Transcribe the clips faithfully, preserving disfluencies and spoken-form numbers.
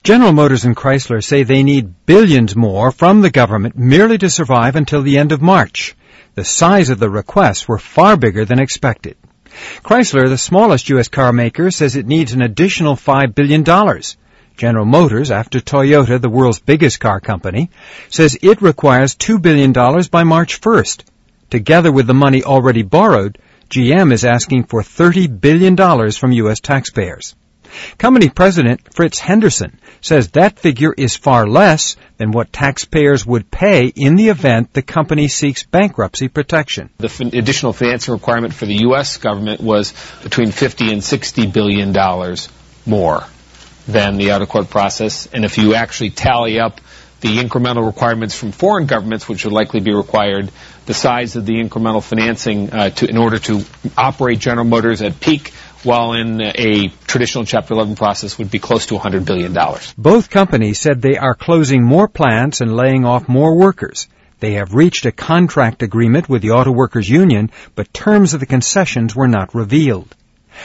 General Motors and Chrysler say they need billions more from the government merely to survive until the end of March. The size of the requests were far bigger than expected. Chrysler, the smallest U S car maker, says it needs an additional five billion dollars. General Motors, after Toyota, the world's biggest car company, says it requires two billion dollars by March first. Together with the money already borrowed, G M is asking for thirty billion dollars from U S taxpayers. Company President Fritz Henderson says that figure is far less than what taxpayers would pay in the event the company seeks bankruptcy protection. The f- additional financing requirement for the U S government was between fifty and sixty billion dollars more than the out-of-court process. And if you actually tally up the incremental requirements from foreign governments, which would likely be required, the size of the incremental financing uh, to, in order to operate General Motors at peak while in a traditional Chapter eleven process would be close to one hundred billion dollars. Both companies said they are closing more plants and laying off more workers. They have reached a contract agreement with the Auto Workers Union, but terms of the concessions were not revealed.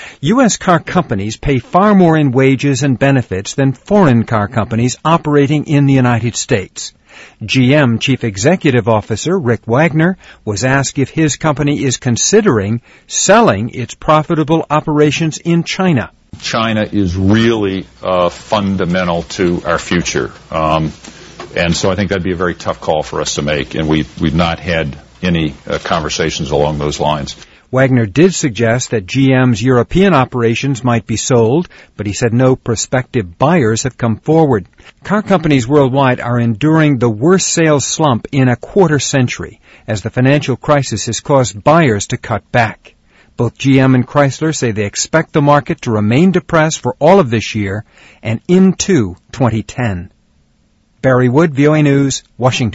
U S car companies pay far more in wages and benefits than foreign car companies operating in the United States. G M Chief Executive Officer Rick Wagner was asked if his company is considering selling its profitable operations in China. China is really uh, fundamental to our future. Um, and so I think that'd be a very tough call for us to make, and we, we've not had any uh, conversations along those lines. Wagner did suggest that G M's European operations might be sold, but he said no prospective buyers have come forward. Car companies worldwide are enduring the worst sales slump in a quarter century, as the financial crisis has caused buyers to cut back. Both G M and Chrysler say they expect the market to remain depressed for all of this year and into twenty ten. Barry Wood, V O A News, Washington.